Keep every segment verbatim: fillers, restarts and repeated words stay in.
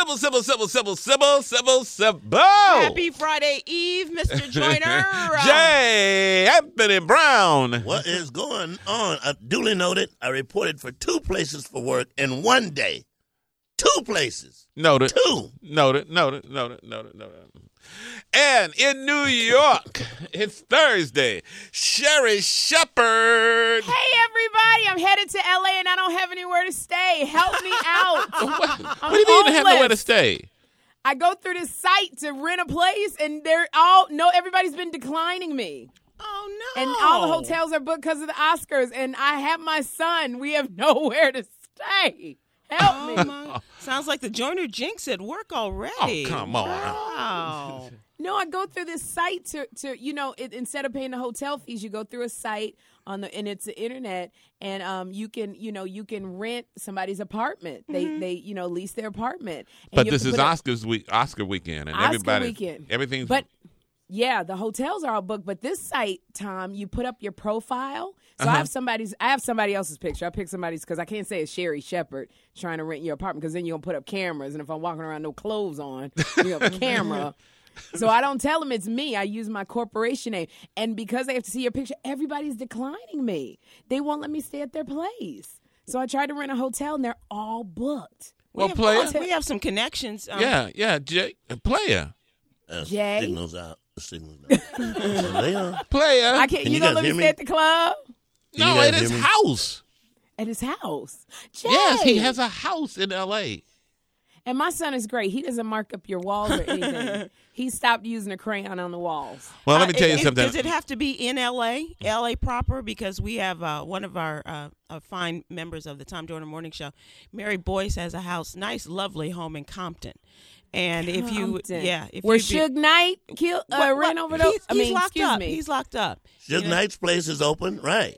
Sybil, Sybil, Sybil, Sybil, Sybil, Sybil, Sybil. Happy Friday Eve, Mister Joyner. J. Anthony Brown. What is going on? Uh, duly noted, I reported for two places for work in one day. Two places. Noted. Two. Noted, noted, noted, noted, noted. And in New York, it's Thursday. Sherry Shepherd. Hey, everybody. I'm headed to L A and I don't have anywhere to stay. Help me out. What, I'm what do you mean you have homeless. nowhere to stay? I go through this site to rent a place, and they're all, no, everybody's been declining me. Oh, no. And all the hotels are booked because of the Oscars, and I have my son. We have nowhere to stay. Help Oh, me. my. Sounds like the Joyner Jinx at work already. Oh, come on. Wow. No, I go through this site to, to you know, it, instead of paying the hotel fees, you go through a site on the, and it's the internet, and um, you can, you know, you can rent somebody's apartment. They, Mm-hmm. they, you know, lease their apartment. And But you this have is to put up- Oscars week, Oscar weekend, and Oscar everybody, weekend. everything's. But yeah, the hotels are all booked. But this site, Tom, you put up your profile. So Uh-huh. I have somebody's. I have somebody else's picture. I picked somebody's because I can't say it's Sherry Shepherd trying to rent your apartment because then you're gonna put up cameras, and if I'm walking around no clothes on, you have a camera. So I don't tell them it's me. I use my corporation name, and because they have to see your picture, everybody's declining me. They won't let me stay at their place. So I tried to rent a hotel, and they're all booked. well, we have, player. We have some connections. Um, Yeah, yeah, Jay, player, Uh, Jay? Signals out. The signals out. So they are. player. I can't. Can You you gonna guys let me hear me? stay at the club? Can no, you guys at his hear me? house. At his house. Jay. Yes, he has a house in L A. And my son is great. He doesn't mark up your walls or anything. He stopped using a crayon on the walls. Well, let Uh, me tell you it- something. Does it have to be in L A, L A proper? Because we have uh, one of our uh, uh, fine members of the Tom Joyner Morning Show, Mary Boyce, has a house, nice, lovely home in Compton. And if you, Compton. yeah, if Where you be- Suge Knight killed, uh, What- ran what- over those. He's, I he's mean, locked excuse up. me. He's locked up. Suge You know? Knight's place is open, right?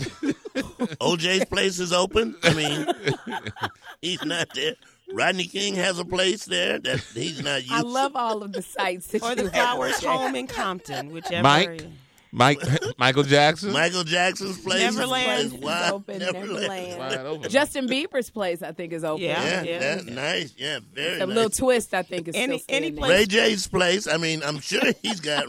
O J's place is open. I mean, he's not there. Rodney King has a place there that he's not used. I love all of the sites that Or you the have. Flowers home in Compton, whichever. Mike? Mike, Michael Jackson. Michael Jackson's place Neverland. is It's wide. open, Neverland. Wide open. Justin Bieber's place, I think, is open. Yeah. Yeah, Yeah. that's nice. Yeah, very A nice. little twist, I think, is Any- still staying any there. place- Ray J's place. I mean, I'm sure he's got.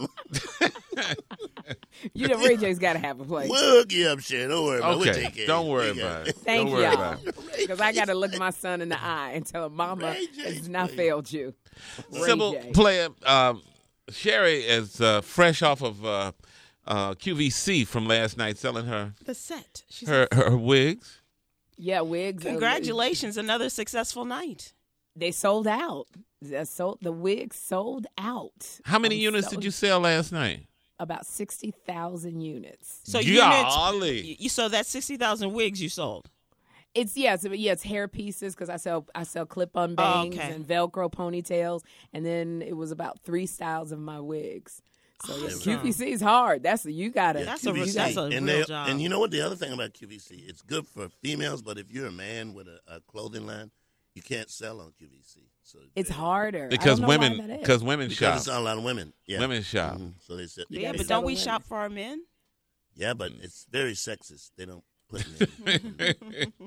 You know, Ray J's got to have a place. We'll hook you up, Sherry. Don't worry about it. We'll Okay, take care don't of worry We got about it. Thank Don't worry y'all. about it. Because I got to look my son in the eye and tell him, Mama Ray J's has not place. failed you. Ray Sybil, J. player. Um, Sherry is uh, fresh off of uh, uh, Q V C from last night, selling her The set. She's her her wigs. Yeah, wigs. uh, Congratulations, another successful night. They sold out. That sold, the wigs sold out. How many I'm units so- did you sell last night? About sixty thousand units. So Golly. units. You, so that's sixty thousand wigs you sold. It's yeah, it's, yeah, it's hair pieces because I sell I sell clip-on Oh, bangs okay. and Velcro ponytails, and then it was about three styles of my wigs. So yeah, Awesome. Q V C is hard. That's you gotta. Yeah, That's a Q V real- C. that's a and real they- job. And you know what? The other thing about Q V C, it's good for females, but if you're a man with a, a clothing line, you can't sell on Q V C. So It's they- harder I Because don't know why women, that is. because women because shop. it's a lot of women. Yeah. Women shop. Mhm. So they said, You Yeah, gotta but sell don't we the shop women. for our men? yeah, but it's very sexist. They don't put men.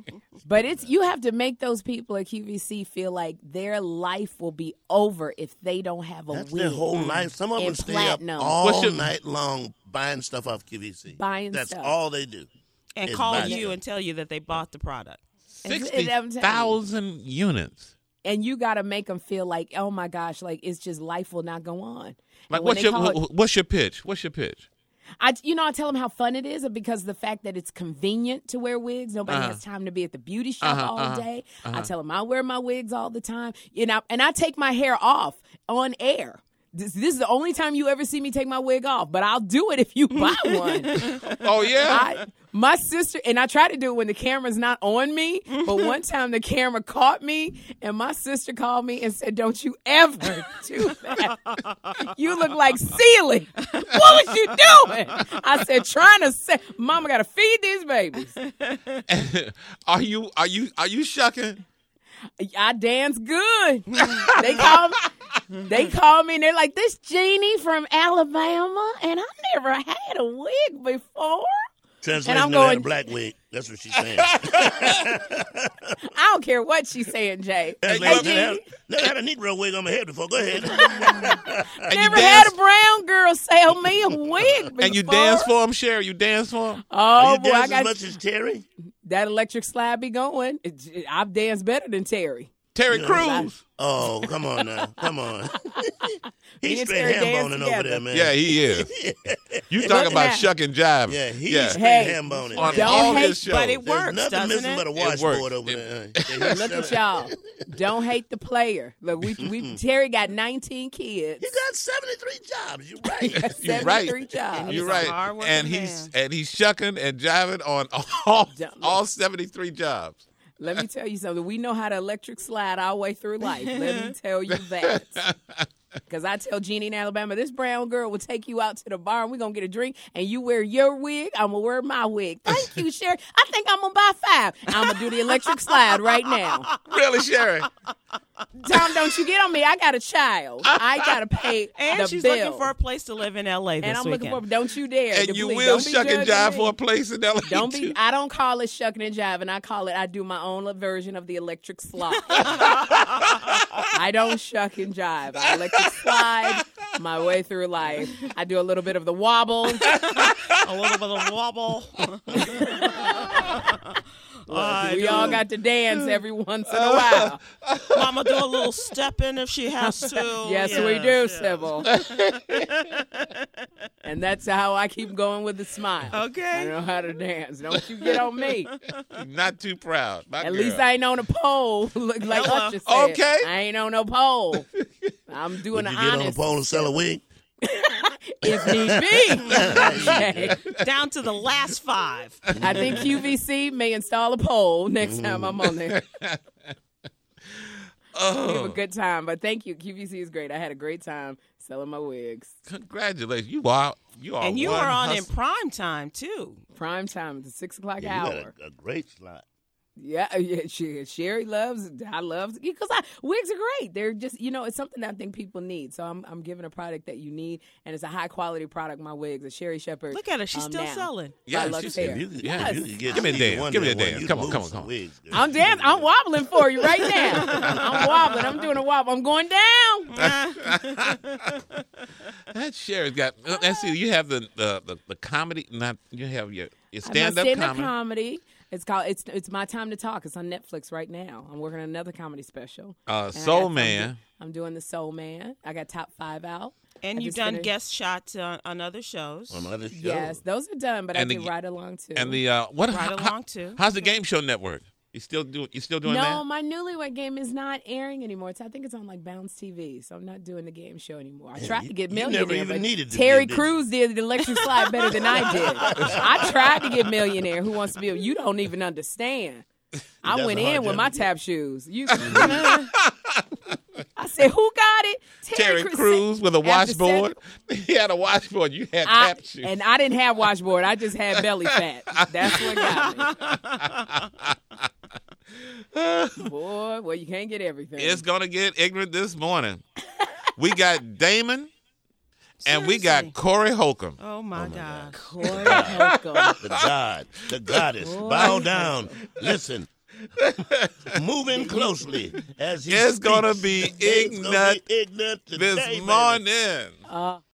But it's you have to make those people at Q V C feel like their life will be over if they don't have a That's wig. their whole life. Some of them and stay platinum. up all What's your- night long buying stuff off Q V C. Buying That's stuff. all they do. And It's call buy you stuff. and tell you that they bought the product. Sixty I'm telling you. thousand units. And you got to make them feel like, oh my gosh, like it's just life will not go on. Like, And when what's they your call it- wh- what's your pitch? What's your pitch? I, you know, I tell them how fun it is because the fact that it's convenient to wear wigs. Nobody Uh-huh. has time to be at the beauty shop Uh-huh, all uh-huh, day. I uh-huh. tell them I wear my wigs all the time. You know, and I take my hair off on air. This, this is the only time you ever see me take my wig off, but I'll do it if you buy one. Oh yeah. I, my sister, and I try to do it when the camera's not on me, but one time the camera caught me, and my sister called me and said, don't you ever do that. You look like Celie. What was you doing? I said, trying to say, Mama got to feed these babies. are you are you are you shucking? I dance good. They call me. They call me and they're like, this Jeannie from Alabama, and I never had a wig before. Translation I'm never had a going- black wig. That's what she's saying. I don't care what she's saying, Jay. Translation Hey, never, had, G, never had a Negro wig on my head before. Go ahead. And you never dance, had a brown girl sell me a wig before. and you dance for him, Sherry. You dance for him. Oh, Are you boy, I dance as got much as Terry? that electric slide be going. It, it- I've danced better than Terry. Terry Yeah. Crews. Oh, come on now. Come on. Me He's and straight Terry ham dance boning over together. there, man. Yeah, he is. You Look talking about now. shuck and jive? Yeah, he's yeah. straight Hey, ham boning. On Don't all hate- his shows. But it There's works, nothing doesn't missing it? but a It washboard works. over It- there. Yeah, he's Look at selling- y'all. Don't hate the player. Look, we we Terry got nineteen kids. You got seventy-three jobs. You're right. You're seventy-three right. jobs. You're He's a right. hard-working And he's man. and he's shucking and jiving on all Don't- all seventy-three jobs. Let me tell you something. We know how to electric slide our way through life. Let me tell you that. Because I tell Jeannie in Alabama, this brown girl will take you out to the bar and we're going to get a drink and you wear your wig, I'm going to wear my wig. Thank you, Sherry. I think I'm going to buy five. I'm going to do the electric slide right now. Really, Sherry? Tom, don't you get on me. I got a child. I got to pay And the she's bill. looking for a place to live in L A this and I'm weekend. looking for, don't you dare. And to you please, will don't be shuck and judging jive me. for a place in L A. Don't be. too. I don't call it shucking and jiving. I call it. I do my own version of the electric slide. I don't shuck and jive. I electric slide my way through life. I do a little bit of the wobble. A little bit of wobble. I we do. all got to dance every once in a while. Mama do a little step in if she has to. Yes, we do, yes. Sybil. And that's how I keep going with the smile. Okay. I know how to dance. Don't you get on me. Not too proud. My At girl. least I ain't on a pole. Look like Hello. Usher said. Okay. I ain't on no pole. I'm doing Would the you get on a honest. pole and sell a wig? If need be. Okay. Down to the last five. I think Q V C may install a pole next time I'm on there. We have Oh, a good time. But thank you. Q V C is great. I had a great time selling my wigs. congratulations! You are you are. And you one were on in hustle- prime time, too. Prime time at the six o'clock Yeah, you hour. got a, a great slot. Yeah, yeah, she, Sherry loves. I love because I, wigs are great. They're just you know it's something that I think people need. So I'm I'm giving a product that you need, and it's a high quality product. My wigs, a Sherry Shepherd. Look at her. She's um, still now. selling. Yeah, By Lux she's- Hair. If you could, Yeah. if you could get Give me a Stevie dance. Wonder Give me a one, dance. you'd Come on, move come on, some come on. wigs, girl. I'm dancing. I'm wobbling for you right now. I'm wobbling. I'm doing a wobble. I'm going down. That Sherry's got. Let's see. You have the the, the, the comedy. Not you have your your I have stand my up stand-up comedy. comedy. It's called it's it's my time to talk. It's on Netflix right now. I'm working on another comedy special. Uh, And I Soul got- I'm Man. do- I'm doing the Soul Man. I got top five out. And I you've just done finished- guest shots on, on other shows. On other shows. Yes, those are done, but And I the- can ride along too. And the uh, what? Right how- along, too. How's the Game Show Network? You still do? You still doing no, that? my newlywed game is not airing anymore. It's, I think it's on like Bounce T V, so I'm not doing the game show anymore. I tried you- to get you millionaire, never even but needed to Terry be, did you? Crews did the electric slide better than I did. I tried to get millionaire. Who wants to be? A, you don't even understand. I That's went a hard in with job my to get. tap shoes. You, I said, who got it? Terry Crews Crews with a After seven- washboard. He had a washboard. You had I, tap shoes. and I didn't have washboard. I just had belly fat. That's what got me. Boy, well, you can't get everything. It's gonna get ignorant this morning. We got Damon, and we got Seriously. Corey Holcomb. Oh, my, God. Corey Holcomb. The God, the goddess. Bow down. Listen. Moving closely as he It's gonna speaks. be It's gonna ignorant be ignorant today, This baby. morning. Uh,